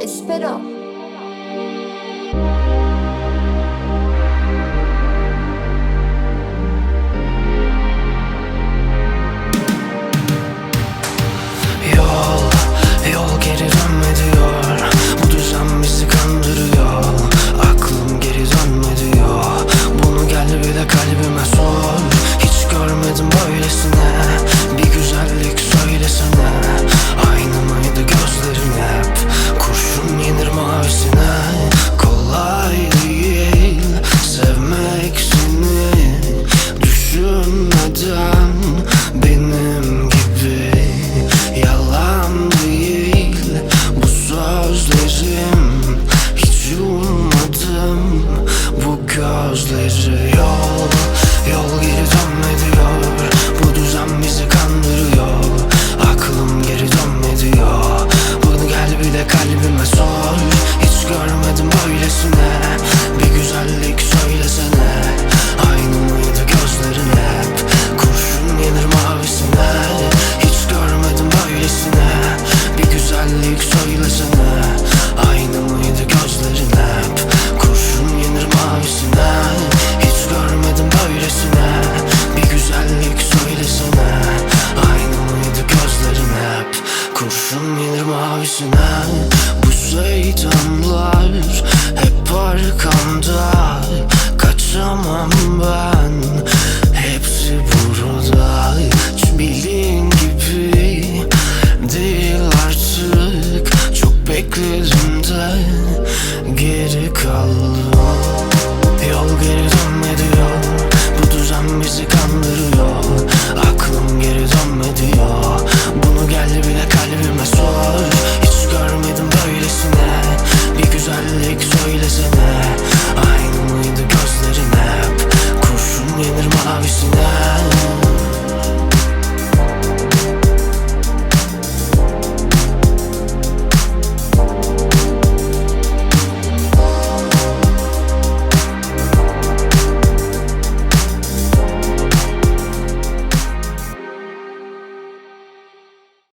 Espero. Yol geri dönme diyor. Bu düzen bizi kandırıyor. Aklım geri dönme diyor. Bunu gel bir de kalbime sor. Hiç görmedim böylesine. Bir güzellik söylesene. Aynı mıydı gözlerin hep? Kurşun yenir mavisine. Kolay değil sevmek seni. Düşünmeden benim gibi. Yalan değil bu sözlerim. Hiç ummadım bu gözleri. Yol geri dönme diyor. Bu düzen bizi kandırıyor. Aklım geri dönme diyor. Bunu gel bir de kalbime sor. Hiç görmedim böylesine. Bir güzellik söylesene. Aynı mıydı gözlerin hep? Kurşun yenir mavisine. Hiç görmedim böylesine. Bir güzellik söylesene. Aynı mıydı gözlerin hep? Kurşun yenir mavisine. Hiç görmedim böylesine. Bir güzellik söylesene. Aynı mıydı gözlerin hep? Kurşun yenir mavisine. Bu şeytanlar hep arkamda. Kaçamam ben. Hepsi burada. Hiç bildiğin gibi değil artık. Çok bekledim de geri kaldım. Yol geri dönme diyor. Bu düzen bizi kandırıyor. Aklım geri dönme diyor. Bunu gel bile kalbime sor. Hiç görmedim böylesine. Bir güzellik söylesene.